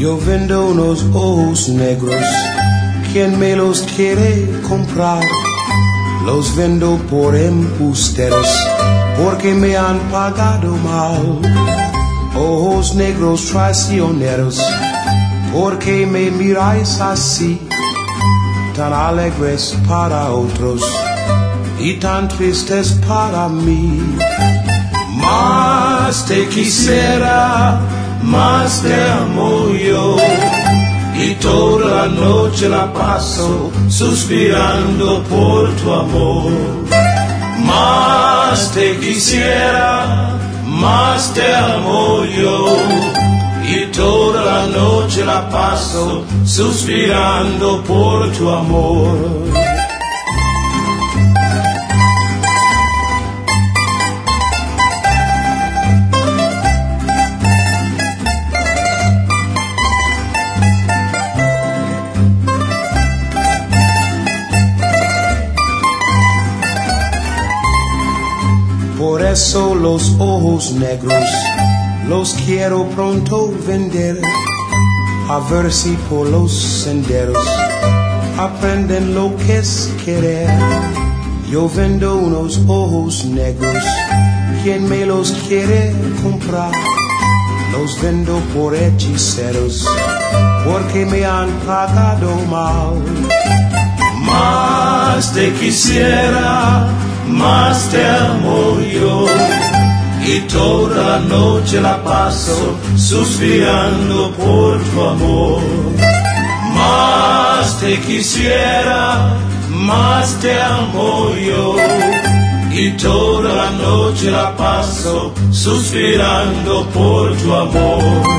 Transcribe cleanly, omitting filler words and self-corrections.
Yo vendo unos ojos negros, ¿quién me los quiere comprar? Los vendo por embusteros, porque me han pagado mal. Ojos negros traicioneros, porque me miráis así, tan alegres para otros y tan tristes para mí. Más te quisiera, más te amo yo, y toda la noche la paso suspirando por tu amor. Más te quisiera, más te amo yo, y toda la noche la paso suspirando por tu amor. Por eso los ojos negros los quiero pronto vender, a ver si por los senderos aprenden lo que es querer. Yo vendo unos ojos negros, ¿quién me los quiere comprar? Los vendo por hechiceros, porque me han pagado mal. Más te quisiera, más te amo yo, y toda la noche la paso suspirando por tu amor. Más te quisiera, más te amo yo, y toda la noche la paso suspirando por tu amor.